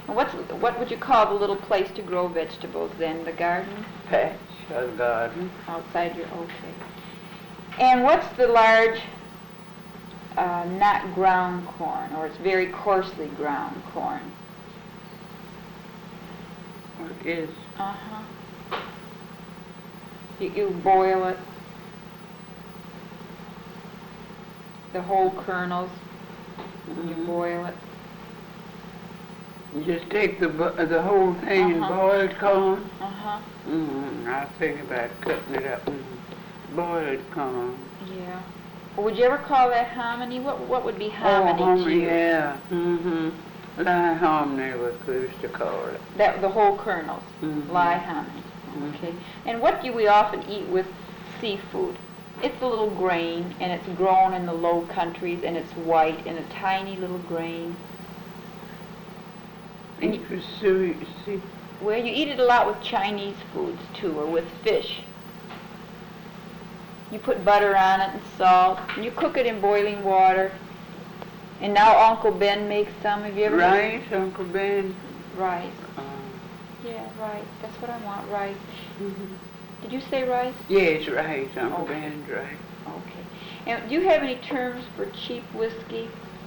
And what would you call the little place to grow vegetables then? The garden? Patch or garden. Outside your, okay. And what's the large, not ground corn, or it's very coarsely ground corn? What is? Uh-huh. You boil it, the whole kernels, you boil it. You just take the whole thing and boiled corn? Uh-huh. I think about cutting it up and boiled corn. Yeah. Well, would you ever call that hominy? What would be hominy to you? Yeah. Lye hominy we used to call it. The whole kernels, lye hominy. Okay. And what do we often eat with seafood? It's a little grain, and it's grown in the low countries, and it's white, and a tiny little grain. And well, you eat it a lot with Chinese foods, too, or with fish. You put butter on it and salt, and you cook it in boiling water. And now Uncle Ben makes some. Have you ever rice, Uncle Ben? Rice. Yeah, rice. That's what I want, rice. Did you say rice? Yes, rice, Uncle Ben's rice. Okay. And do you have any terms for cheap whiskey?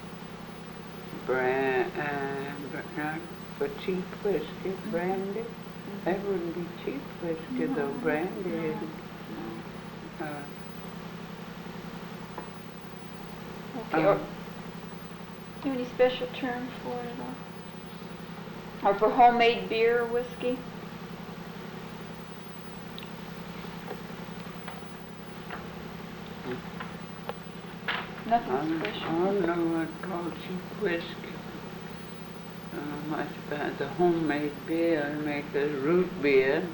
Not for cheap whiskey, brandy. That wouldn't be cheap whiskey, though, brandy isn't. Okay. Or, do you have any special terms for it at all? Or for homemade beer or whiskey? Nothing special. I don't know what called cheap whiskey. Much about the homemade beer. I make the root beer.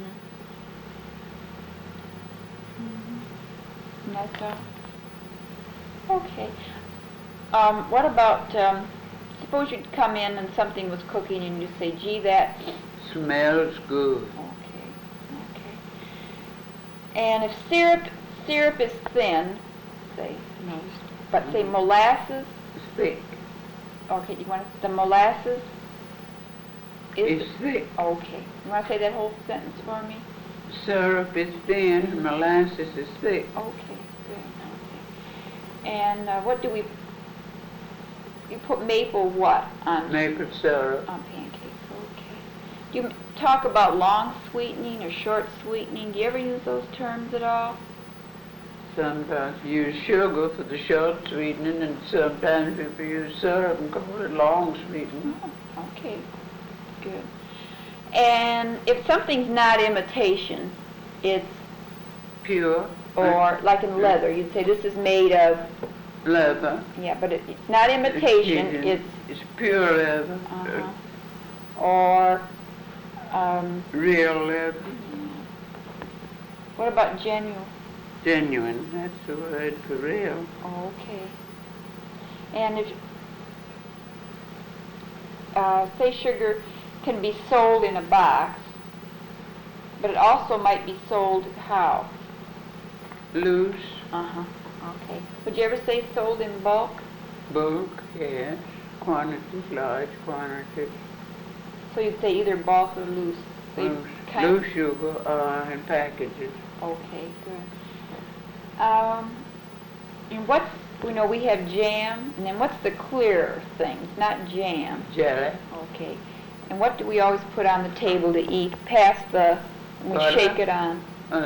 That's all. Okay. What about, suppose you'd come in and something was cooking and you say, gee, that smells good. Okay. And if syrup is thin, say, but say molasses? Thick. Okay, you want the molasses? Is thick. Okay. You want to say that whole sentence for me? Syrup is thin, molasses is thick. Okay, good. Okay. And what do you put maple what on? Maple syrup. On pancakes, okay. Do you talk about long sweetening or short sweetening? Do you ever use those terms at all? Sometimes you use sugar for the short sweetening, and sometimes people use syrup and call it long sweetening. Oh, okay, good. And if something's not imitation, it's pure. Or like in leather, you'd say this is made of leather. Yeah, but it's not imitation. It's pure leather. Or real leather. What about genuine? Genuine, that's the word for real. Okay. And if, say sugar can be sold in a box, but it also might be sold how? Loose. Okay. Would you ever say sold in bulk? Bulk, yes. Quantities, large quantities. So you'd say either bulk or loose? So loose sugar in packages. Okay, good. And we have jam, and then what's the clear things, not jam? Jelly. Okay. And what do we always put on the table to eat past when we shake it on?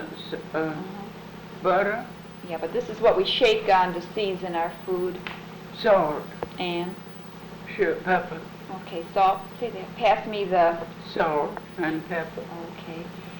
Butter. Yeah, but this is what we shake on to season our food. Salt. And? Sure, pepper. Okay, salt. Say that. Pass me the... Salt and pepper. Okay.